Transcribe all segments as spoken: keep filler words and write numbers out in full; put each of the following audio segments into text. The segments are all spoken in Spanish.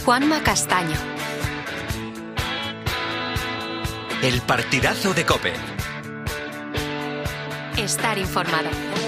Juanma Castaño. El partidazo de COPE. Estar informado.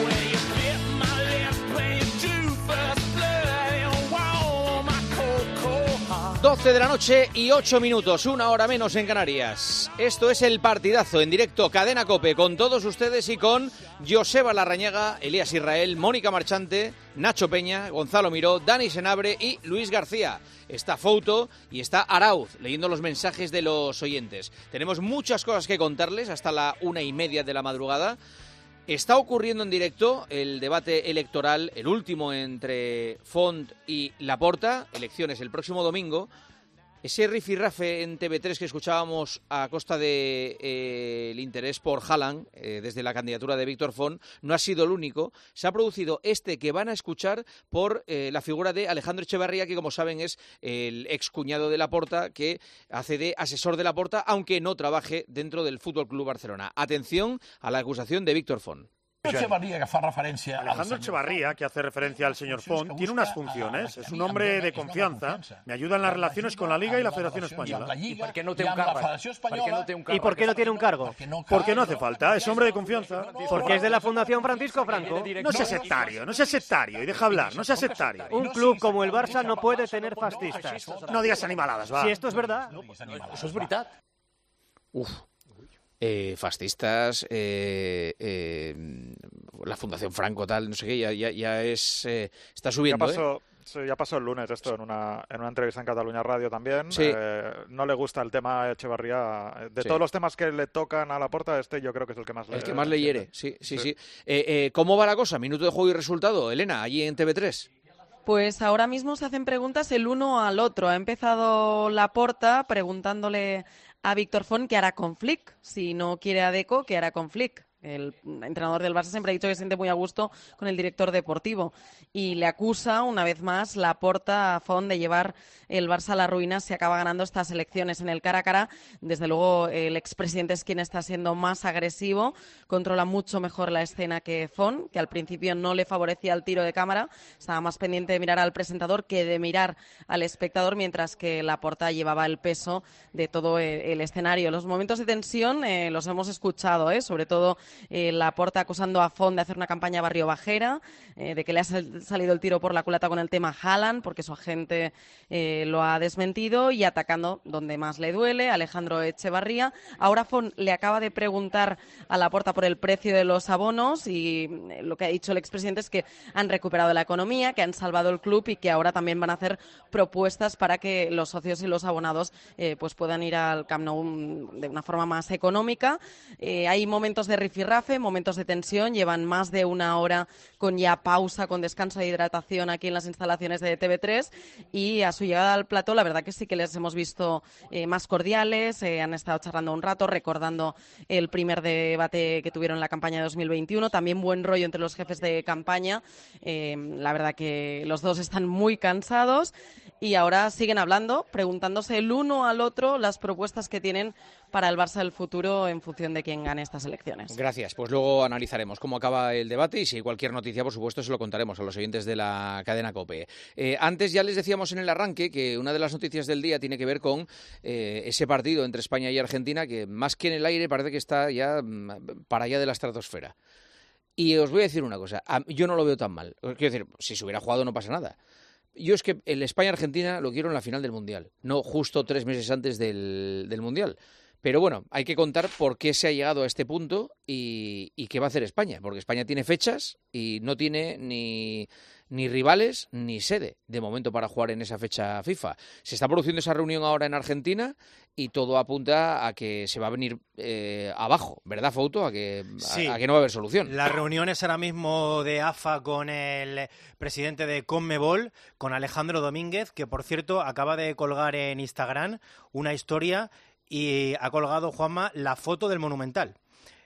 doce de la noche y ocho minutos, una hora menos en Canarias. Esto es El Partidazo, en directo, Cadena COPE, con todos ustedes y con Joseba Larrañaga, Elías Israel, Mónica Marchante, Nacho Peña, Gonzalo Miró, Dani Senabre y Luis García. Está Fouto y está Arauz, leyendo los mensajes de los oyentes. Tenemos muchas cosas que contarles hasta la una y media de la madrugada. Está ocurriendo en directo el debate electoral, el último entre Font y Laporta, elecciones el próximo domingo. Ese rifirrafe en T V tres que escuchábamos a costa del de, eh, interés por Haaland, eh, desde la candidatura de Víctor Font, no ha sido el único. Se ha producido este que van a escuchar por eh, la figura de Alejandro Echevarría, que como saben es el excuñado de Laporta, que hace de asesor de Laporta, aunque no trabaje dentro del F C Barcelona. Atención a la acusación de Víctor Font. Echevarría, que fa referència Alejandro Echevarría, que hace referencia al señor Font, tiene unas funciones. Es un hombre de confianza. Me ayuda en las relaciones con la Liga y la Federación Española. ¿Y por qué no tiene un cargo? ¿Y por qué no tiene un cargo? Porque no hace falta. Es hombre de confianza. Porque es de la Fundación Francisco Franco. No sea sectario, no sea sectario. Y deja hablar, no sea sectario. Un club como el Barça no puede tener fascistas. No digas animaladas, va. Si esto es verdad. Eso es veritat. Uf. Eh, fascistas, eh, eh, la Fundación Franco, tal, no sé qué, ya, ya, ya es... Eh, está subiendo, ya pasó, ¿eh? Sí, ya pasó el lunes esto en una, en una entrevista en Cataluña Radio también. Sí. Eh, no le gusta el tema Echevarría. De sí. todos los temas que le tocan a Laporta, este yo creo que es el que más le... El que más le hiere, sí, sí, sí. sí. Eh, eh, ¿Cómo va la cosa? Minuto de juego y resultado, Elena, allí en T V tres. Pues ahora mismo se hacen preguntas el uno al otro. Ha empezado Laporta preguntándole a Víctor Font qué hará con Flick. Si no quiere a Deco, ¿qué hará con Flick? El entrenador del Barça siempre ha dicho que se siente muy a gusto con el director deportivo y le acusa una vez más Laporta a Font de llevar el Barça a la ruina si acaba ganando estas elecciones. En el cara a cara, desde luego el expresidente es quien está siendo más agresivo, controla mucho mejor la escena que Font, que al principio no le favorecía el tiro de cámara, estaba más pendiente de mirar al presentador que de mirar al espectador, mientras que Laporta llevaba el peso de todo el escenario. Los momentos de tensión eh, los hemos escuchado, eh, sobre todo Eh, Laporta acusando a Font de hacer una campaña barrio bajera, eh, de que le ha sal salido el tiro por la culata con el tema Haaland, porque su agente eh, lo ha desmentido, y atacando donde más le duele, Alejandro Echevarría. Ahora Font le acaba de preguntar a Laporta por el precio de los abonos y eh, lo que ha dicho el expresidente es que han recuperado la economía, que han salvado el club y que ahora también van a hacer propuestas para que los socios y los abonados eh, pues puedan ir al Camp Nou de una forma más económica. Eh, hay momentos de rifirrafe, momentos de tensión, llevan más de una hora con ya pausa, con descanso de hidratación aquí en las instalaciones de T V tres, y a su llegada al plató la verdad que sí que les hemos visto eh, más cordiales, eh, han estado charlando un rato, recordando el primer debate que tuvieron en la campaña de dos mil veintiuno, también buen rollo entre los jefes de campaña. Eh, la verdad que los dos están muy cansados y ahora siguen hablando, preguntándose el uno al otro las propuestas que tienen para el Barça del futuro en función de quién gane estas elecciones. Gracias, pues luego analizaremos cómo acaba el debate y si hay cualquier noticia, por supuesto, se lo contaremos a los oyentes de la cadena COPE. Eh, antes ya les decíamos en el arranque que una de las noticias del día tiene que ver con eh, ese partido entre España y Argentina que más que en el aire parece que está ya para allá de la estratosfera. Y os voy a decir una cosa, yo no lo veo tan mal. Quiero decir, si se hubiera jugado no pasa nada. Yo es que el España-Argentina lo quiero en la final del Mundial, no justo tres meses antes del, del Mundial. Pero bueno, hay que contar por qué se ha llegado a este punto y, y qué va a hacer España, porque España tiene fechas y no tiene ni, ni rivales ni sede de momento para jugar en esa fecha FIFA. Se está produciendo esa reunión ahora en Argentina y todo apunta a que se va a venir eh, abajo, ¿verdad, Fouto? A que, sí. a, a que no va a haber solución. La reunión es ahora mismo de A F A con el presidente de CONMEBOL, con Alejandro Domínguez, que por cierto acaba de colgar en Instagram una historia y ha colgado, Juanma, la foto del Monumental.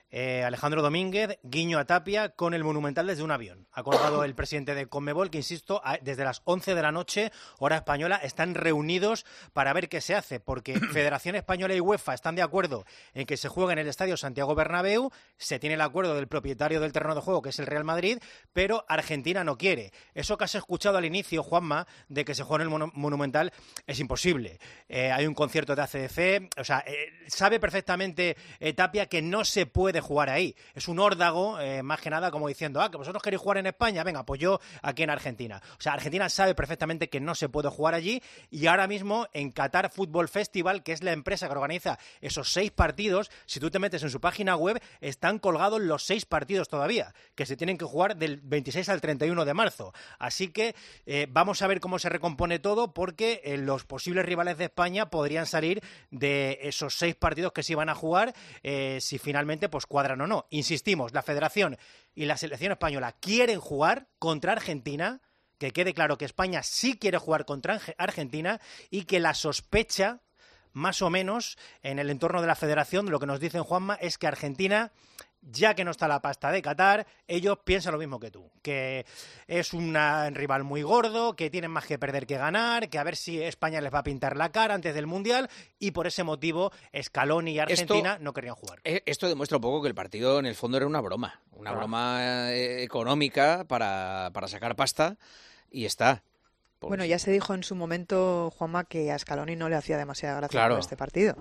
Eh, Alejandro Domínguez, guiño a Tapia con el Monumental desde un avión. Ha colgado el presidente de Conmebol que, insisto, a, desde las once de la noche, hora española, están reunidos para ver qué se hace, porque Federación Española y UEFA están de acuerdo en que se juegue en el Estadio Santiago Bernabéu, se tiene el acuerdo del propietario del terreno de juego, que es el Real Madrid, pero Argentina no quiere. Eso que has escuchado al inicio, Juanma, de que se juegue en el Mon- Monumental, es imposible. Eh, hay un concierto de A C D C, o sea, eh, sabe perfectamente eh, Tapia que no se puede jugar ahí. Es un órdago, eh, más que nada, como diciendo, ah, que vosotros queréis jugar en España, venga, pues yo aquí en Argentina. O sea, Argentina sabe perfectamente que no se puede jugar allí, y ahora mismo en Qatar Football Festival, que es la empresa que organiza esos seis partidos, si tú te metes en su página web, están colgados los seis partidos todavía, que se tienen que jugar del veintiséis al treinta y uno de marzo. Así que eh, vamos a ver cómo se recompone todo, porque eh, los posibles rivales de España podrían salir de esos seis partidos que se iban a jugar, eh, si finalmente pues cuadran o no. Insistimos, la Federación y la selección española quieren jugar contra Argentina, que quede claro que España sí quiere jugar contra Argentina, y que la sospecha, más o menos, en el entorno de la Federación, lo que nos dicen, Juanma, es que Argentina, ya que no está la pasta de Qatar, ellos piensan lo mismo que tú, que es un rival muy gordo, que tienen más que perder que ganar, que a ver si España les va a pintar la cara antes del Mundial, y por ese motivo Scaloni y Argentina esto, no querían jugar. Esto demuestra un poco que el partido en el fondo era una broma, una ah. broma económica para, para sacar pasta, y está. Pues... Bueno, ya se dijo en su momento, Juanma, que a Scaloni no le hacía demasiada gracia claro. por este partido.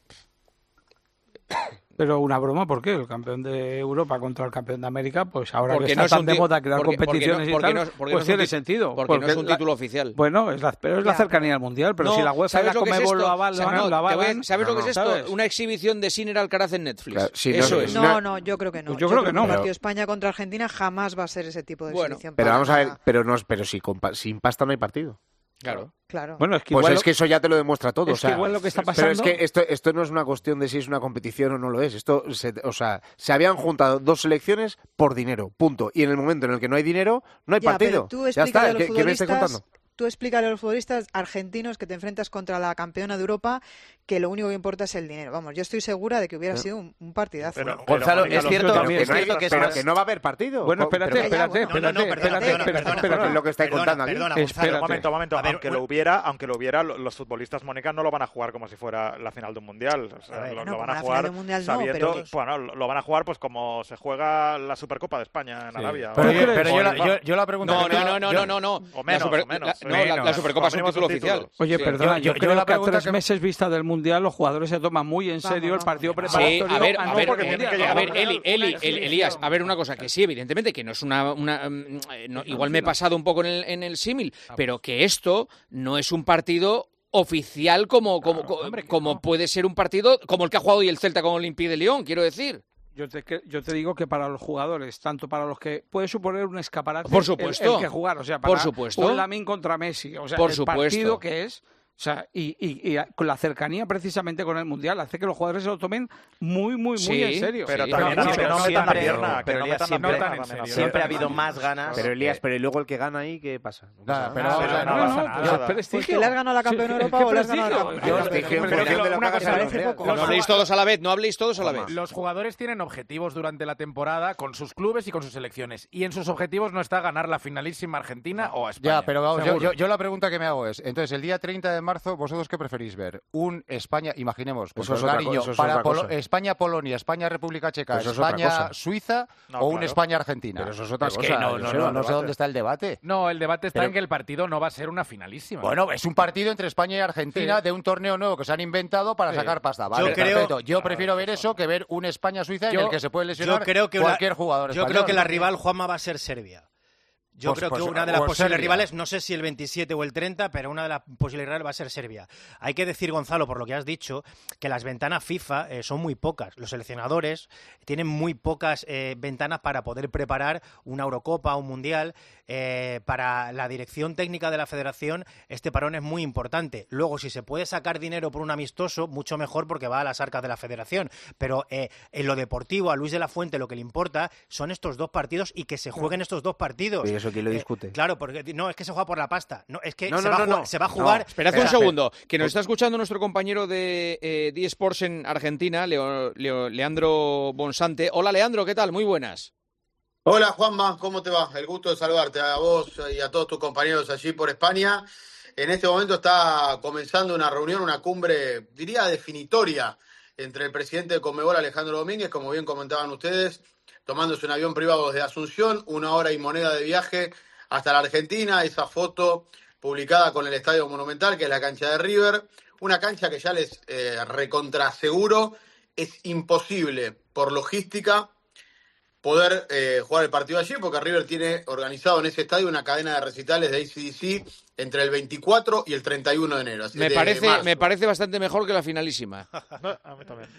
Pero una broma, ¿por qué? El campeón de Europa contra el campeón de América, pues ahora que está no tan de moda crear porque, competiciones porque no, porque y tal, no, pues no tiene sentido. Porque, porque no es un la, título oficial. Bueno, es la, pero es ya, la cercanía al Mundial, pero no, si la UEFA y la Conmebol lo avalan, o sea, no, lo avalan... A, ¿Sabes no, lo que es esto? ¿Sabes? Una exhibición de Sinner Alcaraz en Netflix. Claro, sí, Eso no, es. No, no, yo creo que no. Pues yo, yo creo, creo que no. El partido España contra Argentina jamás va a ser ese tipo de bueno, exhibición. Pero vamos a ver, pero, no, pero si sin pasta no hay partido. Claro. claro. Bueno, es que pues igual es que eso ya te lo demuestra todo. Es o sea, que igual lo que está pasando... Pero es que esto, esto no es una cuestión de si es una competición o no lo es. Esto, se, o sea, se habían juntado dos selecciones por dinero, punto. Y en el momento en el que no hay dinero, no hay ya, partido. Pero tú ya está, a los ¿qué, ¿qué me estás contando? Tú explícale a los futbolistas argentinos que te enfrentas contra la campeona de Europa que lo único que importa es el dinero. Vamos, yo estoy segura de que hubiera sido un, un partidazo. Pero, pero, Gonzalo, es cierto, que, es cierto que, pero que no va a haber partido. Bueno, espérate, espérate, espérate, espérate, espérate, lo que estáis contando aquí. Un momento, un momento. Aunque lo hubiera, aunque lo hubiera, los futbolistas, Mónica, no lo van a jugar como si fuera la final de un mundial. O sea, lo, lo van a jugar sabiendo, bueno, lo van a jugar pues como se juega la Supercopa de España en Arabia. Pero yo la pregunto. No, no, no, no, no, no. O menos, o menos. No, la Supercopa es un título oficial. Oye, perdona, yo creo que a tres meses vista del mundial los jugadores se toman muy en serio Vamos, el partido preparatorio. Sí, a ver, a ver, no, eh, a ver Eli, Eli, Eli, Elías, a ver una cosa, que sí, evidentemente, que no es una... una no, igual me he pasado un poco en el, en el símil, pero que esto no es un partido oficial como, como, claro, hombre, como no. puede ser un partido como el que ha jugado hoy el Celta con el Olympique de Lyon, quiero decir. Yo te, yo te digo que para los jugadores, tanto para los que puede suponer un escaparate, por supuesto, el, el que jugar, o sea, para por supuesto. un Lamine contra Messi, o sea, por el supuesto. partido que es... O sea, y, y, y con la cercanía precisamente con el Mundial hace que los jugadores se lo tomen muy, muy, muy sí, en serio. Pero sí, también pero, que no metan la pierna, que no metan la pierna. Siempre ha habido más ganas. Pero Elías, pero ¿y luego el que gana ahí qué pasa? No pasa nada. Pero no pasa nada. ¿Porque le has ganado la campeona de Europa o le has ganado la campeona? No habléis todos a la vez, no habléis todos a la vez. Los jugadores tienen objetivos durante la temporada con sus clubes y con sus selecciones. Y en sus objetivos no está ganar la finalísima Argentina o a España. Ya, pero vamos, yo, yo, yo la pregunta que me hago es, entonces el día treinta de marzo, ¿vosotros qué preferís ver? Un España, imaginemos, pues eso es cariño, cosa, para Polo- España-Polonia, España-República Checa, pues España-Suiza no, o un claro. España-Argentina. Pero eso es otra es cosa. Que no, no, no, no sé dónde está el debate. No, el debate está pero, en que el partido no va a ser una finalísima. Bueno, es un partido entre España y Argentina sí. de un torneo nuevo que se han inventado para sí. sacar pasta. Vale, yo, creo, yo prefiero ver eso que ver un España-Suiza en el que se puede lesionar yo creo que cualquier una, jugador Yo español. creo que la rival, Juanma, va a ser Serbia. Yo pues, creo pues, que una de las posibles Serbia. rivales, no sé si el veintisiete o el treinta, pero una de las posibles rivales va a ser Serbia. Hay que decir, Gonzalo, por lo que has dicho, que las ventanas FIFA eh, son muy pocas. Los seleccionadores tienen muy pocas eh, ventanas para poder preparar una Eurocopa, un Mundial. Eh, para la dirección técnica de la Federación, este parón es muy importante. Luego, si se puede sacar dinero por un amistoso, mucho mejor porque va a las arcas de la Federación. Pero eh, en lo deportivo, a Luis de la Fuente lo que le importa son estos dos partidos y que se jueguen estos dos partidos. eso? ¿Quién lo discute? Eh, claro, porque no, es que se juega por la pasta. No, es que no, se, no, va no, jugar, no. se va a jugar... No, esperad un segundo, que nos está escuchando nuestro compañero de eh, D-Sports en Argentina, Leo, Leo, Leandro Bonsante. Hola, Leandro, ¿qué tal? Muy buenas. Hola, Juanma, ¿cómo te va? El gusto de saludarte a vos y a todos tus compañeros allí por España. En este momento está comenzando una reunión, una cumbre, diría, definitoria entre el presidente de Conmebol, Alejandro Domínguez, como bien comentaban ustedes, tomándose un avión privado desde Asunción, una hora y moneda de viaje hasta la Argentina. Esa foto publicada con el Estadio Monumental, que es la cancha de River, una cancha que ya les eh, recontraseguro es imposible por logística poder eh, jugar el partido allí, porque River tiene organizado en ese estadio una cadena de recitales de A C D C entre el veinticuatro y el treinta y uno de enero. Así me, de parece, marzo. me parece bastante mejor que la finalísima. A mí también.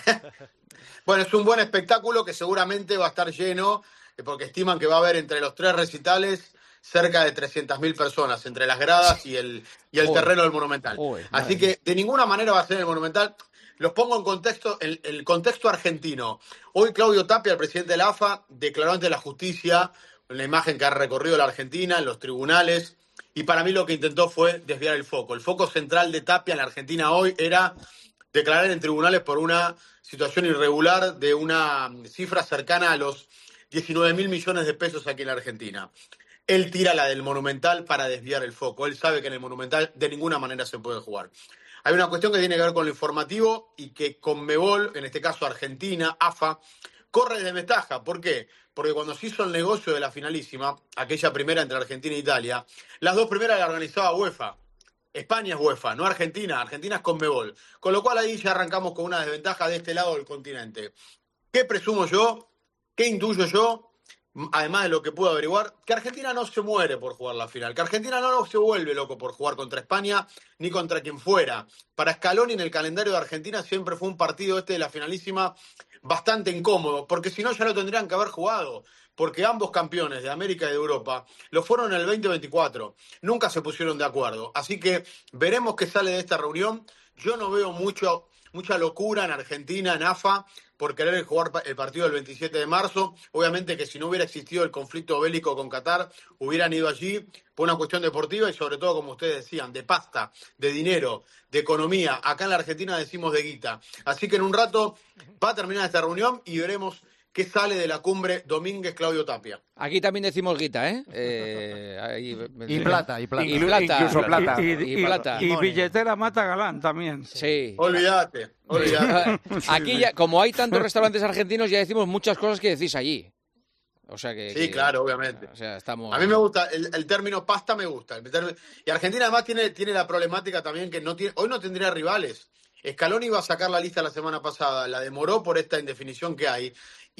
Bueno, es un buen espectáculo que seguramente va a estar lleno, eh, porque estiman que va a haber entre los tres recitales cerca de trescientas mil personas, entre las gradas y el, y el terreno del Monumental. Uy, Así que de ninguna manera va a ser el Monumental. Los pongo en contexto, el, el contexto argentino. Hoy Claudio Tapia, el presidente de la A F A, declaró ante la justicia la imagen que ha recorrido la Argentina en los tribunales, y para mí lo que intentó fue desviar el foco. El foco central de Tapia en la Argentina hoy era declarar en tribunales por una situación irregular de una cifra cercana a los diecinueve mil millones de pesos aquí en la Argentina. Él tira la del Monumental para desviar el foco. Él sabe que en el Monumental de ninguna manera se puede jugar. Hay una cuestión que tiene que ver con lo informativo y que Conmebol, en este caso Argentina, A F A, corre de ventaja. ¿Por qué? Porque cuando se hizo el negocio de la finalísima, aquella primera entre Argentina e Italia, las dos primeras las organizaba UEFA. España es UEFA, no Argentina. Argentina es Conmebol. Con lo cual ahí ya arrancamos con una desventaja de este lado del continente. ¿Qué presumo yo? ¿Qué intuyo yo? Además de lo que puedo averiguar, que Argentina no se muere por jugar la final, que Argentina no se vuelve loco por jugar contra España ni contra quien fuera. Para Scaloni en el calendario de Argentina siempre fue un partido este de la finalísima bastante incómodo, porque si no ya lo tendrían que haber jugado, porque ambos campeones de América y de Europa lo fueron en el veinte veinticuatro, nunca se pusieron de acuerdo. Así que veremos qué sale de esta reunión. Yo no veo mucho, mucha locura en Argentina, en A F A, por querer jugar el partido del veintisiete de marzo. Obviamente que si no hubiera existido el conflicto bélico con Qatar, hubieran ido allí por una cuestión deportiva y sobre todo, como ustedes decían, de pasta, de dinero, de economía. Acá en la Argentina decimos de guita. Así que en un rato va a terminar esta reunión y veremos qué sale de la cumbre Domínguez-Claudio Tapia. Aquí también decimos guita, ¿eh? eh ahí, y plata, y plata. Y plata. Incluso plata. Y, y, y, y plata. Y, y billetera mata galán también. Sí. Olvídate, olvídate. Aquí ya, como hay tantos restaurantes argentinos, ya decimos muchas cosas que decís allí. O sea que, sí, que, claro, obviamente. O sea, estamos... A mí me gusta, el, el término pasta me gusta. El término... Y Argentina además tiene, tiene la problemática también que no tiene, hoy no tendría rivales. Scaloni iba a sacar la lista la semana pasada, la demoró por esta indefinición que hay.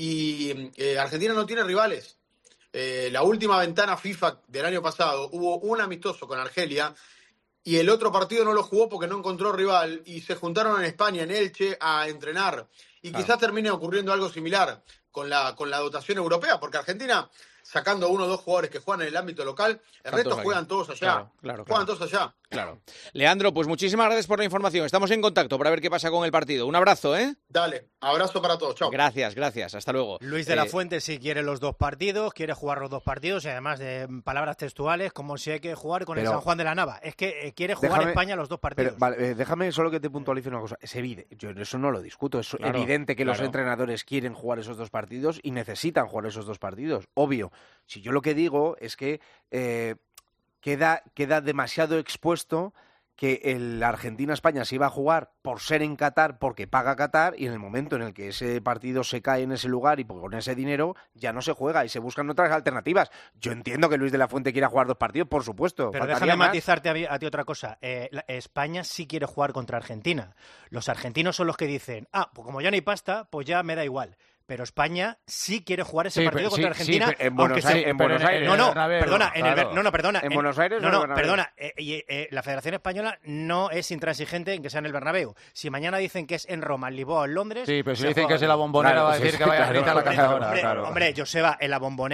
Y eh, Argentina no tiene rivales. Eh, la última ventana FIFA del año pasado hubo un amistoso con Argelia y el otro partido no lo jugó porque no encontró rival y se juntaron en España, en Elche, a entrenar. Y claro, quizás termine ocurriendo algo similar con la, con la dotación europea, porque Argentina, sacando uno o dos jugadores que juegan en el ámbito local, el resto juegan todos allá. Claro, claro, juegan claro. todos allá. Claro. Leandro, pues muchísimas gracias por la información. Estamos en contacto para ver qué pasa con el partido. Un abrazo, ¿eh? Dale, abrazo para todos. Chao. Gracias, gracias. Hasta luego. Luis de la eh... Fuente sí quiere los dos partidos, quiere jugar los dos partidos y además de palabras textuales, como si hay que jugar con pero, el San Juan de la Nava. Es que eh, quiere jugar déjame, España los dos partidos. Pero, vale, eh, déjame solo que te puntualice una cosa. Es evidente, yo eso no lo discuto. Es claro, evidente que claro. los entrenadores quieren jugar esos dos partidos y necesitan jugar esos dos partidos. Obvio. Si yo lo que digo es que eh, queda, queda demasiado expuesto que el Argentina-España se iba a jugar por ser en Qatar, porque paga Qatar, y en el momento en el que ese partido se cae en ese lugar y con ese dinero ya no se juega y se buscan otras alternativas. Yo entiendo que Luis de la Fuente quiera jugar dos partidos, por supuesto. Pero déjame más. matizarte a, a ti otra cosa. Eh, la, España sí quiere jugar contra Argentina. Los argentinos son los que dicen, ah, pues como ya no hay pasta, pues ya me da igual. Pero España sí quiere jugar ese sí, partido contra sí, Argentina. Sí, en Buenos Aires. En Buenos Aires. No, no, perdona. En el, no, no, perdona. En, en Buenos Aires. No, no, perdona. Eh, eh, la Federación Española no es intransigente en que sea en el Bernabéu. Si mañana dicen que es en Roma, en Lisboa o en Londres. Sí, pero si dicen que es en la Bombonera, claro, va a decir sí, que vaya a gritar la caja ahora. Hombre, claro. hombre, Joseba, en la Bombonera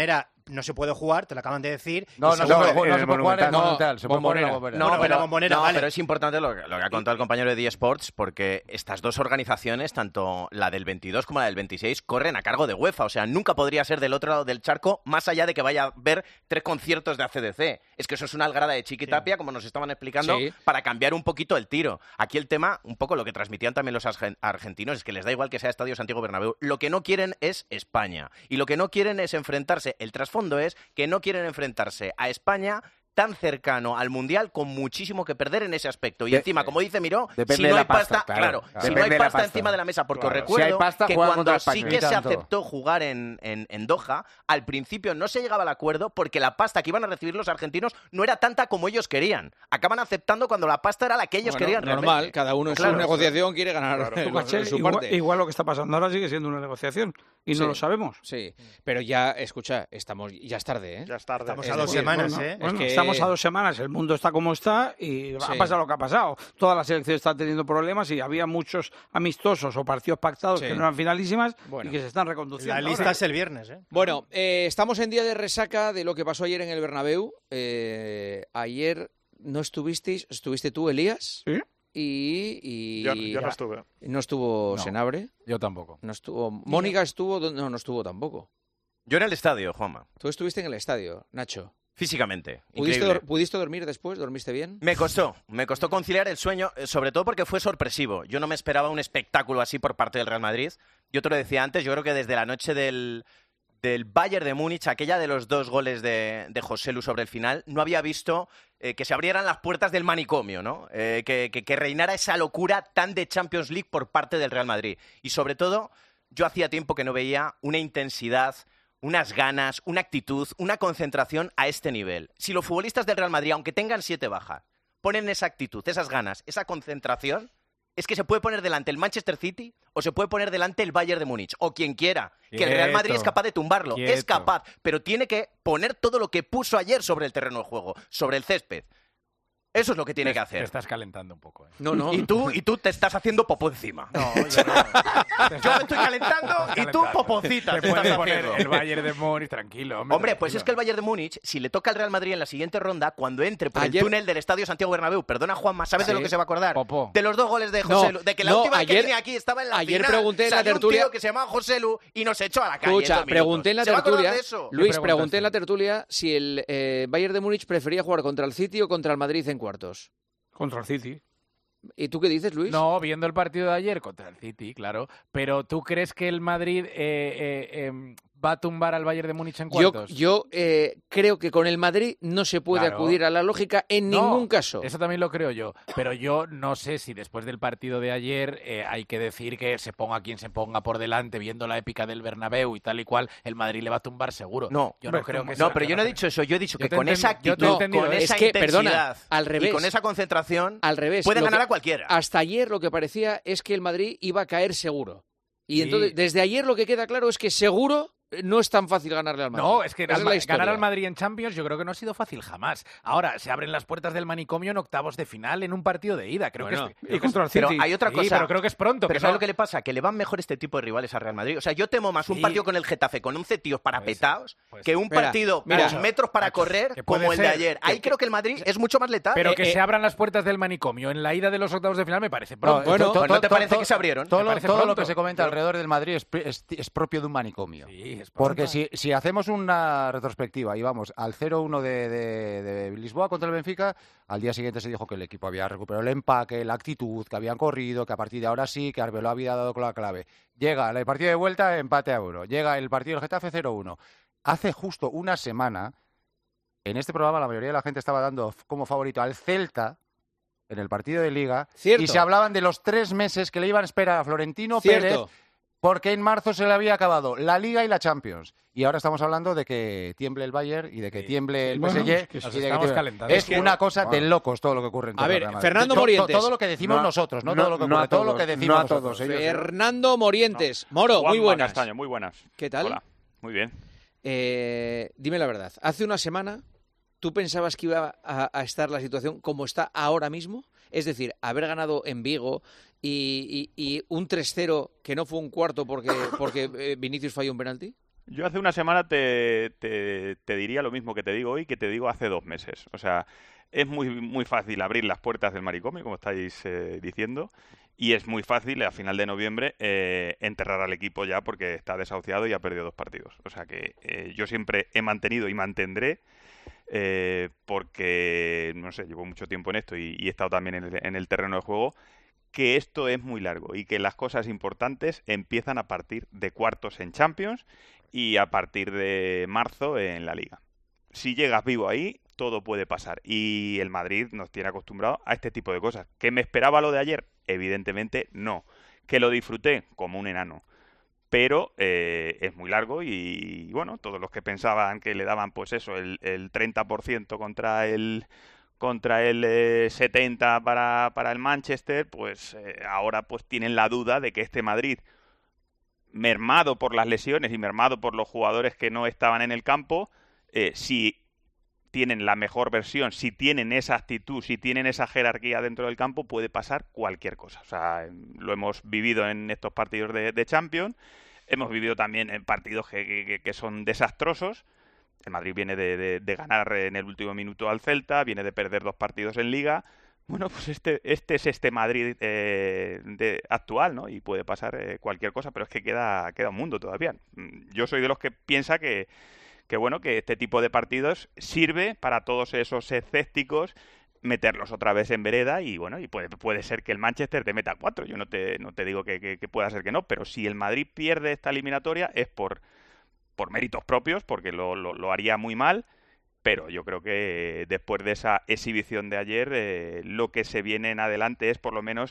no se puede jugar, te lo acaban de decir. No, no, se puede, no, no se puede jugar en el Monumental, se puede jugar en la Bombonera. No, no, pero, Bombonera, no vale. Pero es importante lo, lo que ha contado el compañero de eSports, porque estas dos organizaciones, tanto la del veintidós como la del veintiséis, corren a cargo de UEFA. O sea, nunca podría ser del otro lado del charco, más allá de que vaya a ver tres conciertos de A C D C. Es que eso es una algarada de Chiquitapia, sí. como nos estaban explicando, sí. para cambiar un poquito el tiro. Aquí el tema, un poco lo que transmitían también los argentinos, es que les da igual que sea Estadio Santiago Bernabéu. Lo que no quieren es España. Y lo que no quieren es enfrentarse. El trasfondo es que no quieren enfrentarse a España tan cercano al Mundial con muchísimo que perder en ese aspecto. Y de, encima, como dice Miró, si no hay pasta, pasta claro, claro, si no hay pasta, pasta encima de la mesa, porque claro. recuerdo si hay pasta, que cuando sí que se aceptó jugar en, en, en Doha, al principio no se llegaba al acuerdo porque la pasta que iban a recibir los argentinos no era tanta como ellos querían. Acaban aceptando cuando la pasta era la que ellos bueno, querían. Normal, realmente. cada uno en claro, su negociación quiere ganar claro. Bache, su igual, parte. Igual lo que está pasando ahora sigue siendo una negociación y sí, no lo sabemos. Sí, pero ya, escucha, estamos ya es tarde, ¿eh? Ya es tarde. Estamos a dos semanas, bueno, ¿eh? Bueno, es que... estamos a dos semanas. El mundo está como está y sí. ha pasado lo que ha pasado. Toda la selección está teniendo problemas y había muchos amistosos o partidos pactados sí. que no eran finalísimas bueno. y que se están reconduciendo. La lista ahora. es el viernes, ¿eh? Bueno, eh, estamos en día de resaca de lo que pasó ayer en el Bernabéu. Eh, ayer no estuvisteis, estuviste tú, Elías. Sí. Y, y yo, yo no estuve. No estuvo no, Senabre. Yo tampoco. No estuvo. Mónica estuvo, no, no estuvo tampoco. Yo en el estadio, Juanma. Tú estuviste en el estadio, Nacho. Físicamente. ¿Pudiste, dor- ¿Pudiste dormir después? ¿Dormiste bien? Me costó, me costó conciliar el sueño, sobre todo porque fue sorpresivo. Yo no me esperaba un espectáculo así por parte del Real Madrid. Yo te lo decía antes, yo creo que desde la noche del, del Bayern de Múnich, aquella de los dos goles de, de Joselu sobre el final, no había visto eh, que se abrieran las puertas del manicomio, ¿no? Eh, que, que, que reinara esa locura tan de Champions League por parte del Real Madrid. Y sobre todo, yo hacía tiempo que no veía una intensidad, unas ganas, una actitud, una concentración a este nivel. Si los futbolistas del Real Madrid, aunque tengan siete bajas, ponen esa actitud, esas ganas, esa concentración, es que se puede poner delante el Manchester City o se puede poner delante el Bayern de Múnich, o quien quiera. Quieto, que el Real Madrid es capaz de tumbarlo, quieto. Es capaz, pero tiene que poner todo lo que puso ayer sobre el terreno de juego, sobre el césped. Eso es lo que tiene te, que hacer. Te estás calentando un poco. ¿eh? No, no. Y tú, y tú te estás haciendo popó encima. No, yo no. Yo me estoy calentando y tú popocita. Te, te puedes poner haciendo. El Bayern de Múnich, tranquilo. Hombre, hombre tranquilo. Pues es que el Bayern de Múnich, si le toca al Real Madrid en la siguiente ronda, cuando entre por ayer... el túnel del Estadio Santiago Bernabéu, perdona Juanma, ¿sabes ¿Sí? de lo que se va a acordar? Popó. De los dos goles de José Lu. No, de que la no, última ayer, vez que vine aquí estaba en la ayer final. Pregunté en la Salió tertulia un tío que se llamaba José Lu y nos echó a la calle. Escucha, pregunté en la tertulia, Luis, pregunté en la tertulia tertulia si el eh, Bayern de Múnich prefería jugar contra el City o contra el Madrid en cuartos. Contra el City. ¿Y tú qué dices, Luis? No, viendo el partido de ayer contra el City, claro. Pero ¿tú crees que el Madrid eh, eh, eh, va a tumbar al Bayern de Múnich en cuartos? Yo, yo eh, creo que con el Madrid no se puede claro. acudir a la lógica en no, ningún caso. Eso también lo creo yo. Pero yo no sé si después del partido de ayer eh, hay que decir que se ponga quien se ponga por delante, viendo la épica del Bernabéu y tal y cual, el Madrid le va a tumbar seguro. No, yo no creo que No, pero yo no he dicho eso. Yo he dicho yo que con esa actitud, no, con esa es que, intensidad perdona, al revés, y con esa concentración, al revés, puede ganar que, a cualquiera. Hasta ayer lo que parecía es que el Madrid iba a caer seguro. Y sí. entonces, desde ayer lo que queda claro es que seguro no es tan fácil ganarle al Madrid. No, es que al, es ganar al Madrid en Champions yo creo que no ha sido fácil jamás. Ahora, se abren las puertas del manicomio en octavos de final en un partido de ida. Creo bueno, que es, y contra el City. Pero hay otra cosa. Sí, pero creo que es pronto. Pero ¿sabes no... lo que le pasa? Que le van mejor este tipo de rivales al Real Madrid. O sea, yo temo más sí. un partido con el Getafe, con once tíos parapetados, pues, que un espera, partido mira, con metros para Nacho, correr como el de ayer. Ahí creo que el Madrid es mucho más letal. Pero eh, que eh, se abran las puertas del manicomio en la ida de los octavos de final me parece pronto. No, bueno, pues ¿no te parece que se abrieron? Todo, todo lo que se comenta alrededor del Madrid es, es, es propio de un manicomio. Sí, es porque si, si hacemos una retrospectiva y vamos al cero uno de, de, de Lisboa contra el Benfica, al día siguiente se dijo que el equipo había recuperado el empaque, la actitud, que habían corrido, que a partir de ahora sí, que Arbeloa había dado con la clave. Llega el partido de vuelta, empate a uno. Llega el partido del Getafe cero uno. Hace justo una semana, en este programa la mayoría de la gente estaba dando como favorito al Celta en el partido de Liga. Cierto. Y se hablaban de los tres meses que le iban a esperar a Florentino Cierto. Pérez, porque en marzo se le había acabado la Liga y la Champions. Y ahora estamos hablando de que tiemble el Bayern y de que tiemble el bueno, P S G. Es, que y de que estamos calentando. Es, es que una cosa bueno. de locos todo lo que ocurre en A ver, Real Fernando todo, Morientes. Todo, todo lo que decimos no, nosotros, no, no todo lo que ocurre, no a todo todos, lo que decimos no a nosotros. todos ellos. Fernando Morientes. Moro, Juanma muy buenas. Castaño, muy buenas. ¿Qué tal? Hola, muy bien. Eh, dime la verdad, hace una semana, ¿tú pensabas que iba a, a estar la situación como está ahora mismo? Es decir, haber ganado en Vigo y, y, y un tres cero que no fue un cuarto porque, porque eh, Vinicius falló un penalti. Yo hace una semana te, te, te diría lo mismo que te digo hoy, que te digo hace dos meses. O sea, es muy, muy fácil abrir las puertas del manicomio, como estáis eh, diciendo, y es muy fácil a final de noviembre eh, enterrar al equipo ya porque está desahuciado y ha perdido dos partidos. O sea que eh, yo siempre he mantenido y mantendré, eh, porque, no sé, llevo mucho tiempo en esto y, y he estado también en el, en el terreno de juego, que esto es muy largo y que las cosas importantes empiezan a partir de cuartos en Champions y a partir de marzo en la Liga. Si llegas vivo ahí, todo puede pasar. Y el Madrid nos tiene acostumbrado a este tipo de cosas. ¿Que me esperaba lo de ayer? Evidentemente no. ¿Que lo disfruté? Como un enano. Pero eh, es muy largo y, bueno, todos los que pensaban que le daban, pues eso, el, el treinta por ciento contra el... contra el eh, setenta para, para el Manchester, pues eh, ahora pues tienen la duda de que este Madrid, mermado por las lesiones y mermado por los jugadores que no estaban en el campo, eh, si tienen la mejor versión, si tienen esa actitud, si tienen esa jerarquía dentro del campo, puede pasar cualquier cosa. O sea, lo hemos vivido en estos partidos de, de Champions, hemos vivido también en partidos que, que, que son desastrosos. El Madrid viene de, de, de ganar en el último minuto al Celta, viene de perder dos partidos en Liga. Bueno, pues este, este es este Madrid eh, de, actual, ¿no? Y puede pasar eh, cualquier cosa, pero es que queda, queda un mundo todavía. Yo soy de los que piensa que, que, bueno, que este tipo de partidos sirve para todos esos escépticos meterlos otra vez en vereda y, bueno, y puede, puede ser que el Manchester te meta cuatro. Yo no te, no te digo que, que, que pueda ser que no, pero si el Madrid pierde esta eliminatoria es por... por méritos propios, porque lo, lo, lo haría muy mal, pero yo creo que después de esa exhibición de ayer, eh, lo que se viene en adelante es por lo menos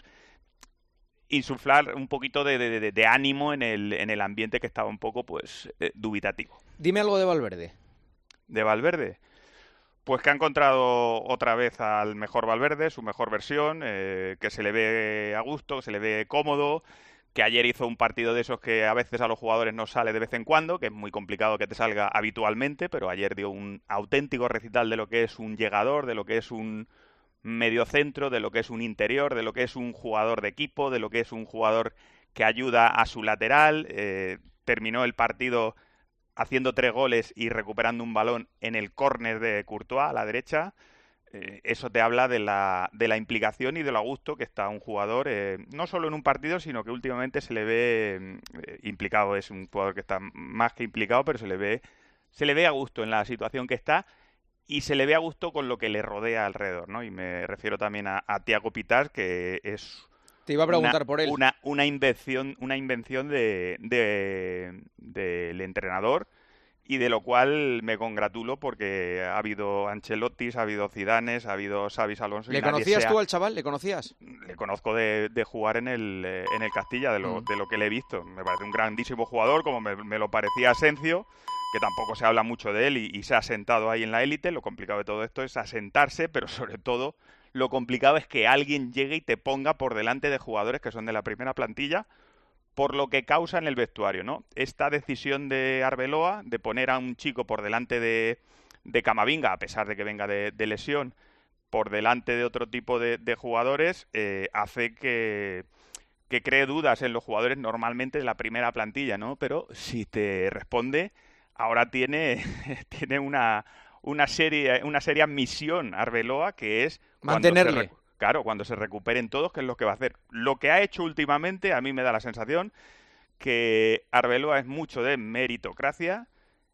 insuflar un poquito de, de, de ánimo en el, en el ambiente que estaba un poco pues eh, dubitativo. Dime algo de Valverde. ¿De Valverde? Pues que ha encontrado otra vez al mejor Valverde, su mejor versión, eh, que se le ve a gusto, que se le ve cómodo, que ayer hizo un partido de esos que a veces a los jugadores no sale de vez en cuando, que es muy complicado que te salga habitualmente, pero ayer dio un auténtico recital de lo que es un llegador, de lo que es un mediocentro, de lo que es un interior, de lo que es un jugador de equipo, de lo que es un jugador que ayuda a su lateral. Eh, terminó el partido haciendo tres goles y recuperando un balón en el córner de Courtois a la derecha. Eh, eso te habla de la, de la implicación y de lo a gusto que está un jugador, eh, no solo en un partido, sino que últimamente se le ve eh, implicado. Es un jugador que está más que implicado, pero se le ve, se le ve a gusto en la situación que está y se le ve a gusto con lo que le rodea alrededor, ¿no? Y me refiero también a, a Thiago Pitars, que es... Te iba a preguntar una, por él. Una, una invención, una invención de, de, del entrenador, y de lo cual me congratulo porque ha habido Ancelottis, ha habido Zidanes, ha habido Xavi Alonso. ¿Le conocías sea... tú al chaval? ¿Le conocías? Le conozco de, de jugar en el, en el Castilla, de lo, mm. de lo que le he visto. Me parece un grandísimo jugador, como me, me lo parecía Asencio, que tampoco se habla mucho de él y, y se ha sentado ahí en la élite. Lo complicado de todo esto es asentarse, pero sobre todo lo complicado es que alguien llegue y te ponga por delante de jugadores que son de la primera plantilla, por lo que causa en el vestuario, ¿no? Esta decisión de Arbeloa de poner a un chico por delante de, de Camavinga, a pesar de que venga de, de lesión, por delante de otro tipo de, de jugadores, eh, hace que, que cree dudas en los jugadores normalmente de la primera plantilla, ¿no? Pero si te responde, ahora tiene, tiene una, una serie, una seria misión Arbeloa, que es mantenerle. Claro, cuando se recuperen todos, que es lo que va a hacer. Lo que ha hecho últimamente, a mí me da la sensación que Arbeloa es mucho de meritocracia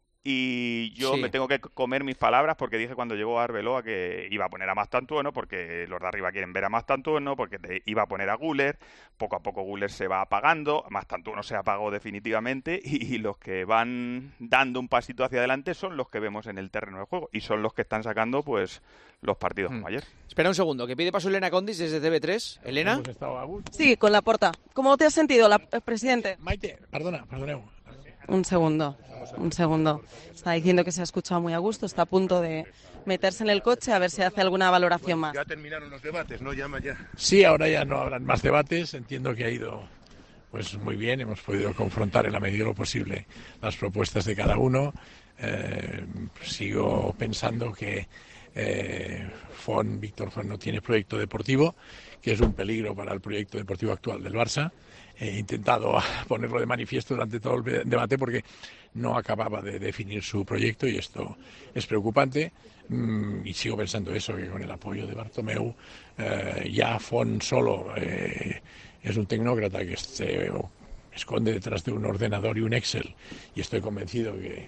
y yo sí. me tengo que comer mis palabras porque dije cuando llegó a Arbeloa que iba a poner a Mastantuono, porque los de arriba quieren ver a Mastantuono, porque te iba a poner a Güler. Poco a poco Güler se va apagando, Mastantuono se apagó definitivamente y, y los que van dando un pasito hacia adelante son los que vemos en el terreno de juego y son los que están sacando pues los partidos hmm. como ayer. Espera un segundo, que pide paso Elena Condis desde T V tres. ¿Elena? Sí, con la porta. ¿Cómo te has sentido, la, el presidente? Maite, perdona, perdoneu. Un segundo, un segundo. Está diciendo que se ha escuchado muy a gusto, está a punto de meterse en el coche a ver si hace alguna valoración bueno, más. Ya terminaron los debates, ¿no? Llama ya. Sí, ahora ya no habrán más debates. Entiendo que ha ido pues muy bien. Hemos podido confrontar en la medida de lo posible las propuestas de cada uno. Eh, sigo pensando que eh, Font, Víctor Font no tiene proyecto deportivo, que es un peligro para el proyecto deportivo actual del Barça. he intentado ponerlo de manifiesto durante todo el debate porque no acababa de definir su proyecto y esto es preocupante. Mm, y sigo pensando eso, que con el apoyo de Bartomeu, eh, ya Font solo eh, es un tecnócrata que se esconde detrás de un ordenador y un Excel, y estoy convencido que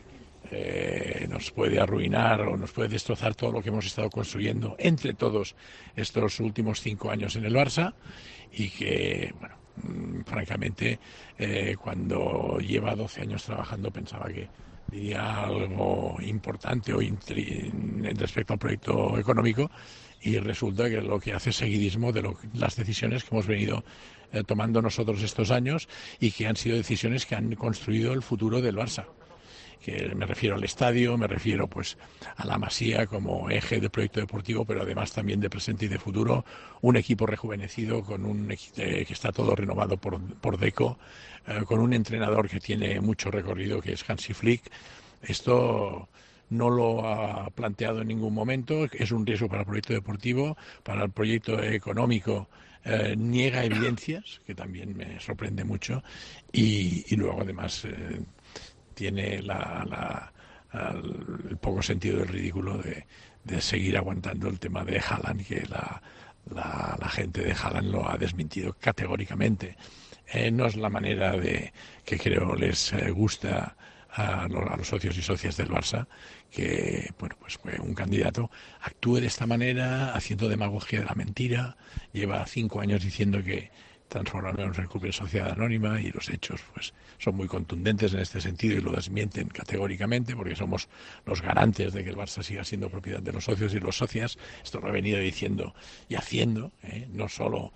eh, nos puede arruinar o nos puede destrozar todo lo que hemos estado construyendo entre todos estos últimos cinco años en el Barça, y que, bueno, mmm, francamente, eh, cuando lleva doce años trabajando pensaba que diría algo importante o respecto al proyecto económico, y resulta que lo que hace es seguidismo de lo, las decisiones que hemos venido eh, tomando nosotros estos años y que han sido decisiones que han construido el futuro del Barça. Que me refiero al estadio, me refiero pues a la Masía como eje del proyecto deportivo, pero además también de presente y de futuro, un equipo rejuvenecido con un eh, que está todo renovado por, por Deco, eh, con un entrenador que tiene mucho recorrido, que es Hansi Flick. Esto no lo ha planteado en ningún momento, es un riesgo para el proyecto deportivo, para el proyecto económico. Eh, niega evidencias, que también me sorprende mucho, y, y luego además eh, tiene la, la, el, el poco sentido del ridículo de, de seguir aguantando el tema de Haaland, que la, la, la gente de Haaland lo ha desmentido categóricamente. Eh, no es la manera de que creo les eh, gusta a los, a los socios y socias del Barça, que bueno, pues un candidato actúe de esta manera, haciendo demagogia de la mentira. Lleva cinco años diciendo que transformarnos en Club de Sociedad Anónima, y los hechos pues son muy contundentes en este sentido y lo desmienten categóricamente, porque somos los garantes de que el Barça siga siendo propiedad de los socios y los socias. Esto lo he venido diciendo y haciendo, ¿eh? no solo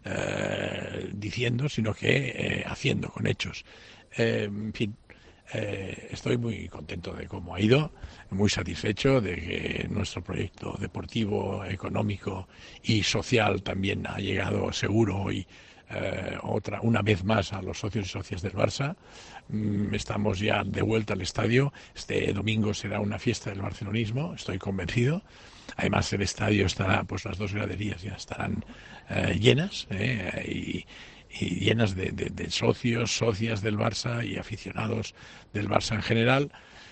eh, diciendo, sino que eh, haciendo con hechos. Eh, en fin, eh, estoy muy contento de cómo ha ido, muy satisfecho de que nuestro proyecto deportivo, económico y social también ha llegado seguro y Eh, otra una vez más a los socios y socias del Barça. Mm, estamos ya de vuelta al estadio. Este domingo será una fiesta del barcelonismo, estoy convencido. Además, el estadio estará, pues las dos graderías ya estarán eh, llenas eh, y, y llenas de, de, de socios, socias del Barça y aficionados del Barça en general.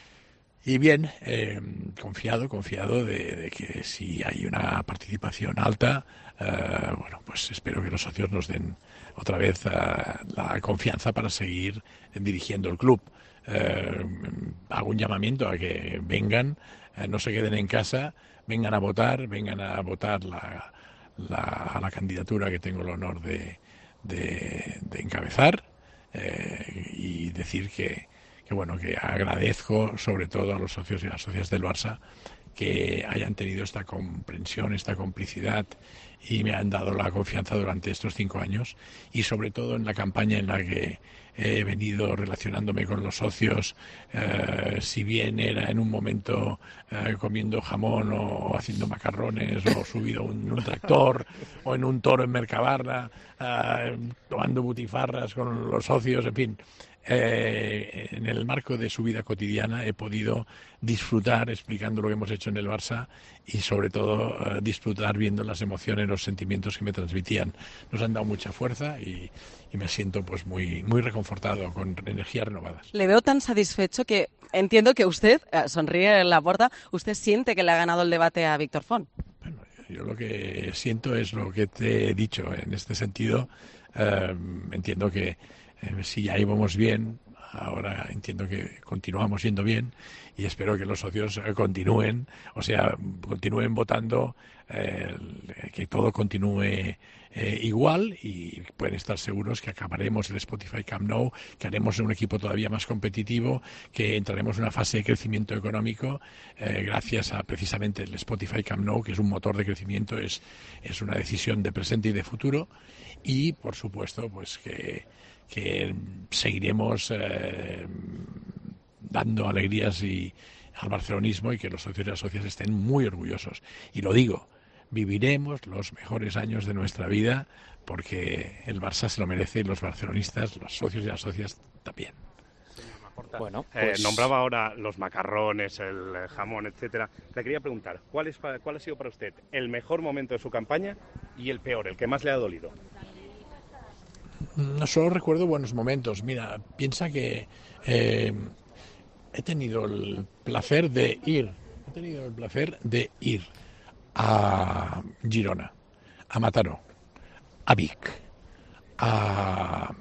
Y bien, eh, confiado, confiado de, de que si hay una participación alta, eh, bueno, pues espero que los socios nos den otra vez uh, la confianza para seguir dirigiendo el club. Eh, hago un llamamiento a que vengan, eh, no se queden en casa, vengan a votar, vengan a votar la, la, a la candidatura que tengo el honor de, de, de encabezar, eh, y decir que que bueno, que agradezco sobre todo a los socios y las socias del Barça que hayan tenido esta comprensión, esta complicidad, y me han dado la confianza durante estos cinco años, y sobre todo en la campaña en la que he venido relacionándome con los socios, eh, si bien era en un momento eh, comiendo jamón o haciendo macarrones o subido en un, un tractor o en un toro en Mercabarna, eh, tomando butifarras con los socios, en fin. Eh, en el marco de su vida cotidiana he podido disfrutar explicando lo que hemos hecho en el Barça, y sobre todo eh, disfrutar viendo las emociones, los sentimientos que me transmitían. Nos han dado mucha fuerza y, y me siento pues muy, muy reconfortado, con energías renovadas. Le veo tan satisfecho que entiendo que usted, eh, sonríe en Laporta, usted siente que le ha ganado el debate a Víctor Font. Bueno, yo lo que siento es lo que te he dicho. En este sentido, eh, entiendo que Eh, si ya íbamos bien, ahora entiendo que continuamos yendo bien, y espero que los socios eh, continúen, o sea, continúen votando, eh, que todo continúe eh, igual, y pueden estar seguros que acabaremos el Spotify Camp Nou, que haremos un equipo todavía más competitivo, que entraremos en una fase de crecimiento económico eh, gracias a precisamente el Spotify Camp Nou, que es un motor de crecimiento, es, es una decisión de presente y de futuro, y por supuesto pues que que seguiremos eh, dando alegrías y al barcelonismo, y que los socios y las socias estén muy orgullosos. Y lo digo, viviremos los mejores años de nuestra vida, porque el Barça se lo merece, y los barcelonistas, los socios y las socias también. Bueno, pues... eh, nombraba ahora los macarrones, el jamón, etcétera. Le quería preguntar, ¿cuál, es, ¿cuál ha sido para usted el mejor momento de su campaña y el peor, el que más le ha dolido? no solo recuerdo buenos momentos. Mira, piensa que eh, he tenido el placer de ir, he tenido el placer de ir a Girona, a Mataró, a Vic, a...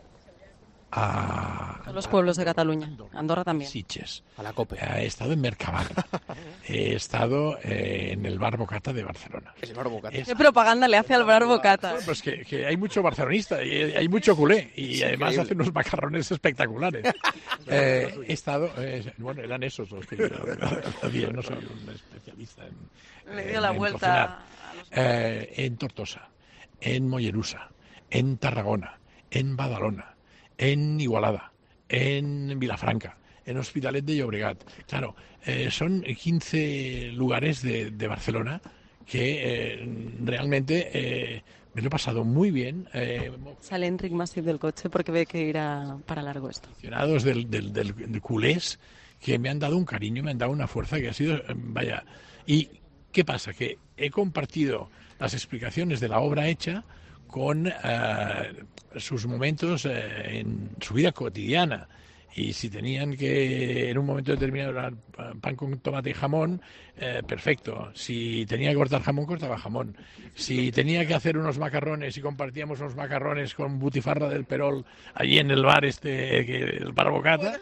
A, a los pueblos de Cataluña, Andorra también. Sitges. A la COPE. He estado en Mercabar. He estado eh, en el Bar Bocata de Barcelona. El Bar Bocata. ¿Qué propaganda le hace al Bar Bocata? Bueno, pues que, que hay mucho barcelonista y hay mucho culé. Y Es además increíble. hace unos macarrones espectaculares. eh, he estado... Eh, bueno, eran esos los que yo hacía. No soy un especialista en... Le dio en, la en vuelta cocinar. a los... Eh, en Tortosa, en Mollerusa, en Tarragona, en Badalona, en Igualada, en Vilafranca, en Hospitalet de Llobregat. Claro, eh, son quince lugares de, de Barcelona que eh, realmente eh, me lo he pasado muy bien. Eh, Sale Enric Masip del coche porque ve que irá para largo esto. aficionados del, del, del, del culés que me han dado un cariño, me han dado una fuerza que ha sido, eh, vaya. ¿Y qué pasa? Que he compartido las explicaciones de la obra hecha con uh, sus momentos uh, en su vida cotidiana. Y si tenían que en un momento determinado dar pan con tomate y jamón, eh, perfecto. Si tenía que cortar jamón, cortaba jamón. Si tenía que hacer unos macarrones y compartíamos unos macarrones con butifarra del Perol allí en el bar este, que, el Bar Bocata,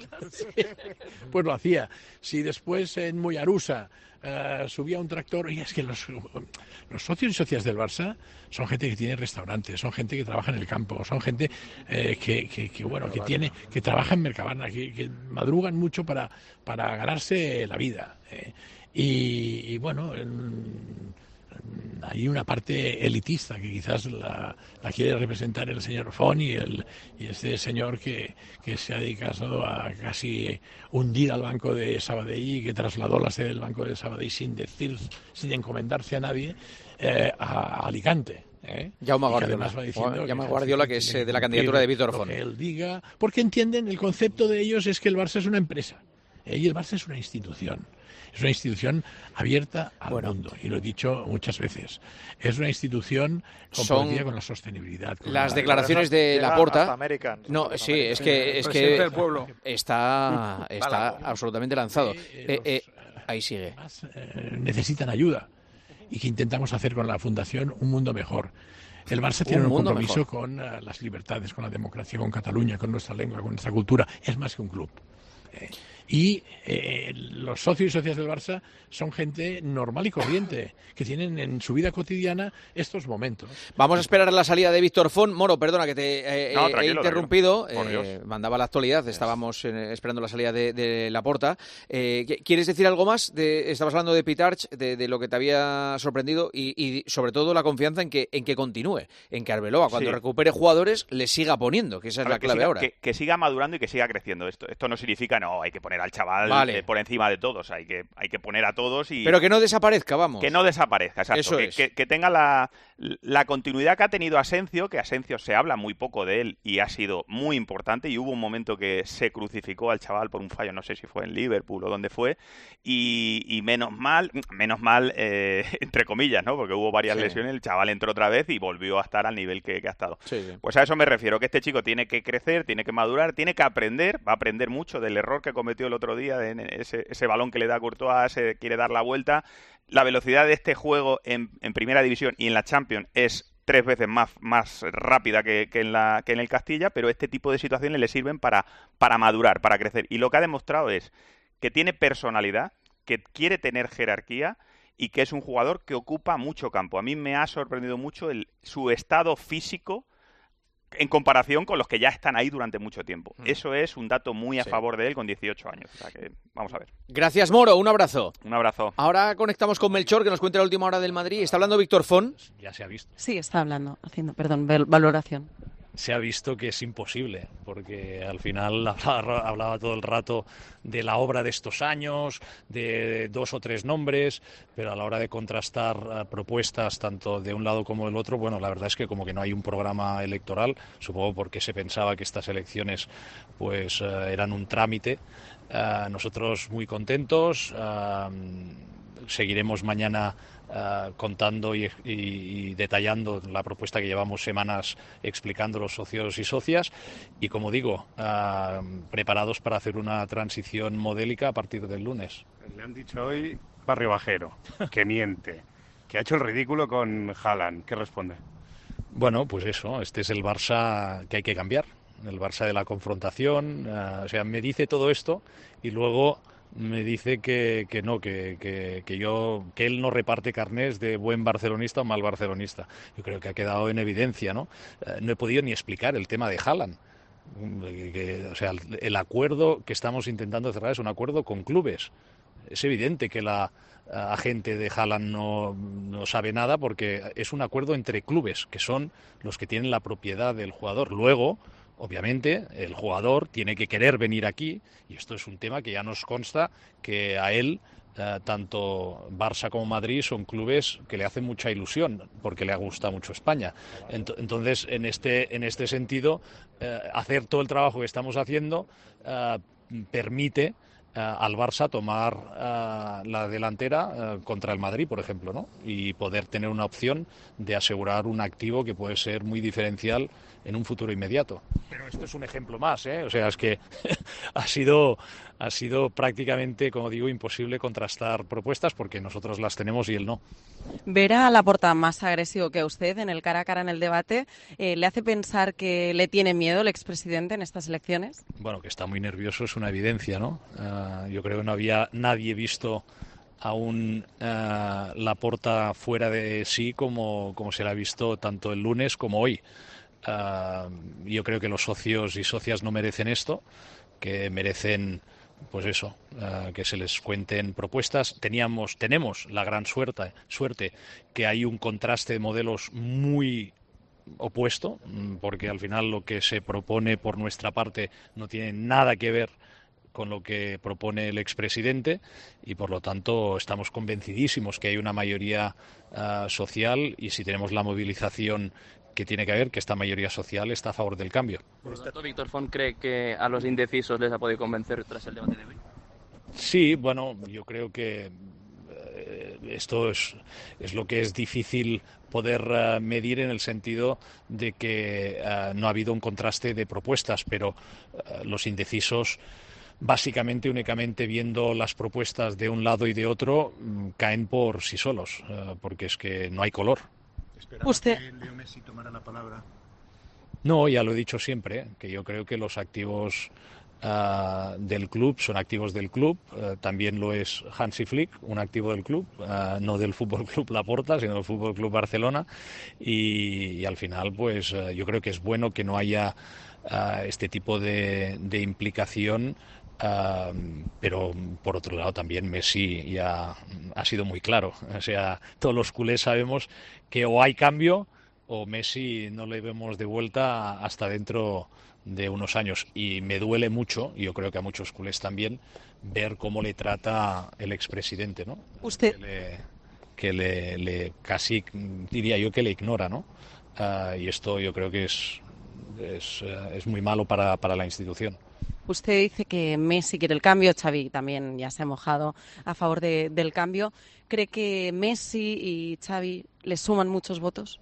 pues lo hacía. Si después en Mollerusa Uh, subía un tractor, y es que los, los socios y socias del Barça son gente que tiene restaurantes, son gente que trabaja en el campo, son gente eh, que, que, que bueno que tiene que trabaja en Mercabarna, que, que madrugan mucho para, para ganarse la vida. Eh. Y, y bueno, en, hay una parte elitista que quizás la, la quiere representar el señor Font y, el, y este señor que, que se ha dedicado a casi hundir al Banco de Sabadell y que trasladó la sede del Banco de Sabadell sin decir, sin encomendarse a nadie, eh, a Alicante. ¿eh? Jaume Guardiola, Jaume Guardiola, que es de la candidatura de Víctor Font. Que él diga, porque entienden, el concepto de ellos es que el Barça es una empresa, ¿eh? Y el Barça es una institución. Es una institución abierta al bueno, mundo, y lo he dicho muchas veces. Es una institución comprometida con la sostenibilidad. Con las la... declaraciones de Laporta. No, sí, es que, es que está, está absolutamente lanzado. Eh, eh, ahí sigue. Eh, necesitan ayuda, y que intentamos hacer con la Fundación un mundo mejor. El Barça tiene un, un compromiso mejor. con uh, las libertades, con la democracia, con Cataluña, con nuestra lengua, con nuestra cultura. Es más que un club. Eh, y eh, los socios y socias del Barça son gente normal y corriente, que tienen en su vida cotidiana estos momentos. Vamos a esperar la salida de Víctor Font. Moro, perdona que te eh, no, he interrumpido. Eh, mandaba la actualidad, estábamos eh, esperando la salida de, de Laporta. Eh, ¿Quieres decir algo más? De, estabas hablando de Pitarch, de, de lo que te había sorprendido y, y sobre todo la confianza en que, en que continúe, en que Arbeloa, cuando sí. recupere jugadores, le siga poniendo, que esa es la clave siga, ahora. Que, que siga madurando y que siga creciendo. Esto, esto no significa, no, hay que poner al chaval vale. eh, por encima de todos, hay que, hay que poner a todos y... Pero que no desaparezca, vamos. Que no desaparezca, exacto. Eso que, es. que, que tenga la, la continuidad que ha tenido Asencio, que Asencio se habla muy poco de él y ha sido muy importante, y hubo un momento que se crucificó al chaval por un fallo, no sé si fue en Liverpool o dónde fue, y, y menos mal, menos mal, eh, entre comillas, ¿no? Porque hubo varias sí. lesiones, el chaval entró otra vez y volvió a estar al nivel que, que ha estado. Sí, sí. Pues a eso me refiero, que este chico tiene que crecer, tiene que madurar, tiene que aprender, va a aprender mucho del error que cometió el otro día, de ese, ese balón que le da a Courtois, se quiere dar la vuelta. La velocidad de este juego en, en Primera División y en la Champions es tres veces más, más rápida que, que, en la, que en el Castilla, pero este tipo de situaciones le sirven para, para madurar, para crecer. Y lo que ha demostrado es que tiene personalidad, que quiere tener jerarquía y que es un jugador que ocupa mucho campo. A mí me ha sorprendido mucho el, su estado físico en comparación con los que ya están ahí durante mucho tiempo. Mm. Eso es un dato muy a sí. favor de él con dieciocho años. O sea que vamos a ver. Gracias, Moro. Un abrazo. Un abrazo. Ahora conectamos con Melchor, que nos cuenta la última hora del Madrid. ¿Está hablando Víctor Font? Ya se ha visto. Sí, está hablando, haciendo, perdón, valoración. Se ha visto que es imposible, porque al final hablaba, hablaba todo el rato de la obra de estos años, de dos o tres nombres, pero a la hora de contrastar uh, propuestas tanto de un lado como del otro, bueno, la verdad es que como que no hay un programa electoral, supongo porque se pensaba que estas elecciones pues uh, eran un trámite. Uh, nosotros muy contentos. Uh, seguiremos mañana uh, contando y, y, y detallando la propuesta que llevamos semanas explicando los socios y socias y, como digo, uh, preparados para hacer una transición modélica a partir del lunes. Le han dicho hoy Barrio Bajero, que miente, que ha hecho el ridículo con Haaland. ¿Qué responde? Bueno, pues eso, este es el Barça que hay que cambiar, el Barça de la confrontación. Uh, o sea, me dice todo esto y luego me dice que, que no, que, que, que yo que él no reparte carnés de buen barcelonista o mal barcelonista. Yo creo que ha quedado en evidencia, ¿no? Uh, no he podido ni explicar el tema de Haaland. Que, que, o sea, el, el acuerdo que estamos intentando cerrar es un acuerdo con clubes. Es evidente que la agente de Haaland no, no sabe nada porque es un acuerdo entre clubes, que son los que tienen la propiedad del jugador. Luego, obviamente, el jugador tiene que querer venir aquí, y esto es un tema que ya nos consta que a él, eh, tanto Barça como Madrid, son clubes que le hacen mucha ilusión, porque le gusta mucho España. Ent- entonces, en este, en este sentido, eh, hacer todo el trabajo que estamos haciendo eh, permite Uh, al Barça tomar uh, la delantera uh, contra el Madrid, por ejemplo, ¿no? Y poder tener una opción de asegurar un activo que puede ser muy diferencial en un futuro inmediato. Pero esto es un ejemplo más, ¿eh? O sea, es que ha sido ha sido prácticamente, como digo, imposible contrastar propuestas porque nosotros las tenemos y él no. Ver a Laporta más agresivo que a usted en el cara a cara en el debate, eh, ¿le hace pensar que le tiene miedo el expresidente en estas elecciones? Bueno, que está muy nervioso es una evidencia, ¿no? Uh, yo creo que no había nadie visto a un uh, Laporta fuera de sí como, como se le ha visto tanto el lunes como hoy. Uh, yo creo que los socios y socias no merecen esto, que merecen, pues eso, uh, que se les cuenten propuestas. Teníamos, tenemos la gran suerte, suerte que hay un contraste de modelos muy opuesto, porque al final lo que se propone por nuestra parte no tiene nada que ver con lo que propone el expresidente y por lo tanto estamos convencidísimos que hay una mayoría uh, social y si tenemos la movilización que tiene que haber, que esta mayoría social está a favor del cambio. Por lo tanto, ¿Víctor Font cree que a los indecisos les ha podido convencer tras el debate de hoy? Sí, bueno, yo creo que eh, esto es, es lo que es difícil poder uh, medir en el sentido de que uh, no ha habido un contraste de propuestas, pero uh, los indecisos básicamente, únicamente viendo las propuestas de un lado y de otro, caen por sí solos, uh, porque es que no hay color. ¿Usted? Que Leo Messi tomara la palabra. No, ya lo he dicho siempre, que yo creo que los activos uh, del club son activos del club. Uh, también lo es Hansi Flick, un activo del club, uh, no del Fútbol Club Laporta, sino del Fútbol Club Barcelona. Y, y al final, pues uh, yo creo que es bueno que no haya uh, este tipo de, de implicación. Uh, pero por otro lado también Messi ya ha sido muy claro, o sea, todos los culés sabemos que o hay cambio o Messi no le vemos de vuelta hasta dentro de unos años y me duele mucho, y yo creo que a muchos culés también, ver cómo le trata el expresidente, ¿no? Usted que le, que le, le casi diría yo que le ignora, ¿no? Uh, y esto yo creo que es es, uh, es muy malo para, para la institución. Usted dice que Messi quiere el cambio, Xavi también ya se ha mojado a favor de, del cambio. ¿Cree que Messi y Xavi le suman muchos votos?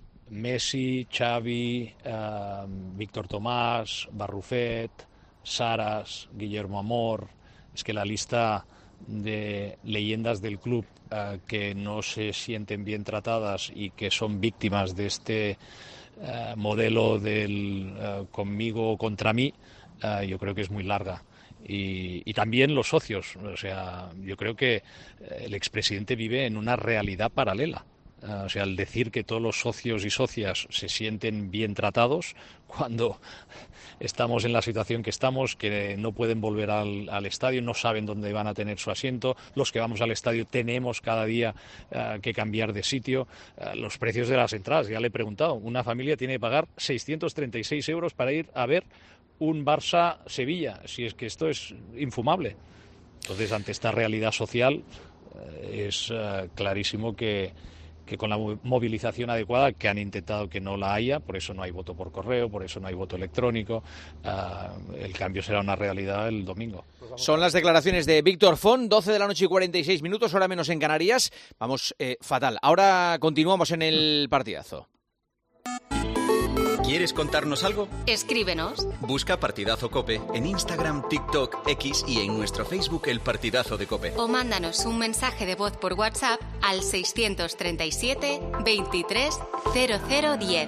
Messi, Xavi, uh, Víctor Tomás, Barrufet, Saras, Guillermo Amor. Es que la lista de leyendas del club uh, que no se sienten bien tratadas y que son víctimas de este uh, modelo del uh, conmigo o contra mí, Uh, yo creo que es muy larga. Y, y también los socios. O sea, yo creo que el expresidente vive en una realidad paralela. Uh, o sea, al decir que todos los socios y socias se sienten bien tratados cuando estamos en la situación que estamos, que no pueden volver al, al estadio, no saben dónde van a tener su asiento, los que vamos al estadio tenemos cada día uh, que cambiar de sitio, uh, los precios de las entradas, ya le he preguntado, una familia tiene que pagar seiscientos treinta y seis euros para ir a ver un Barça-Sevilla, si es que esto es infumable. Entonces, ante esta realidad social, eh, es eh, clarísimo que, que con la movilización adecuada, que han intentado que no la haya, por eso no hay voto por correo, por eso no hay voto electrónico. Uh, el cambio será una realidad el domingo. Son las declaraciones de Víctor Font, doce de la noche y cuarenta y seis minutos, hora menos en Canarias. Vamos, eh, fatal. Ahora continuamos en el partidazo. ¿Quieres contarnos algo? Escríbenos. Busca Partidazo COPE en Instagram, TikTok, X y en nuestro Facebook El Partidazo de COPE. O mándanos un mensaje de voz por WhatsApp al seiscientos treinta y siete, veintitrés, cero cero diez.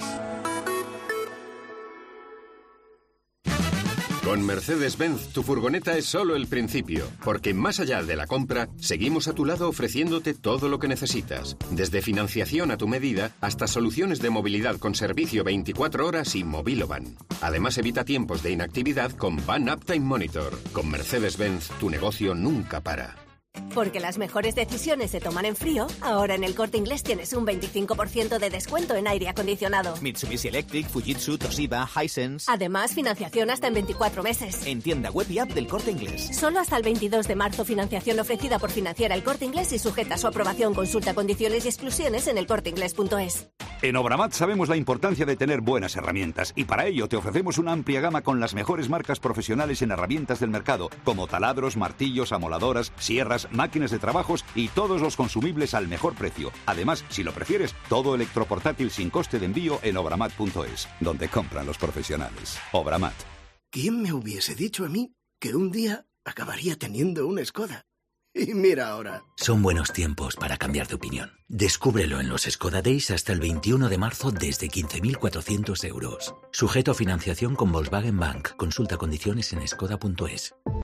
Con Mercedes-Benz, tu furgoneta es solo el principio, porque más allá de la compra, seguimos a tu lado ofreciéndote todo lo que necesitas, desde financiación a tu medida hasta soluciones de movilidad con servicio veinticuatro horas y Mobilovan. Además, evita tiempos de inactividad con Van Uptime Monitor. Con Mercedes-Benz, tu negocio nunca para. Porque las mejores decisiones se toman en frío, ahora en el Corte Inglés tienes un veinticinco por ciento de descuento en aire acondicionado. Mitsubishi Electric, Fujitsu, Toshiba, Hisense. Además, financiación hasta en veinticuatro meses. En tienda web y app del Corte Inglés. Solo hasta el veintidós de marzo, financiación ofrecida por Financiera El Corte Inglés y sujeta a su aprobación. Consulta condiciones y exclusiones en el corte inglés punto es. En Obramat sabemos la importancia de tener buenas herramientas y para ello te ofrecemos una amplia gama con las mejores marcas profesionales en herramientas del mercado, como taladros, martillos, amoladoras, sierras, máquinas de trabajos y todos los consumibles al mejor precio. Además, si lo prefieres, todo electroportátil sin coste de envío en obramat punto es, donde compran los profesionales. Obramat. ¿Quién me hubiese dicho a mí que un día acabaría teniendo una Skoda? Y mira ahora. Son buenos tiempos para cambiar de opinión. Descúbrelo en los Skoda Days hasta el veintiuno de marzo desde quince mil cuatrocientos euros. Sujeto a financiación con Volkswagen Bank. Consulta condiciones en skoda punto es.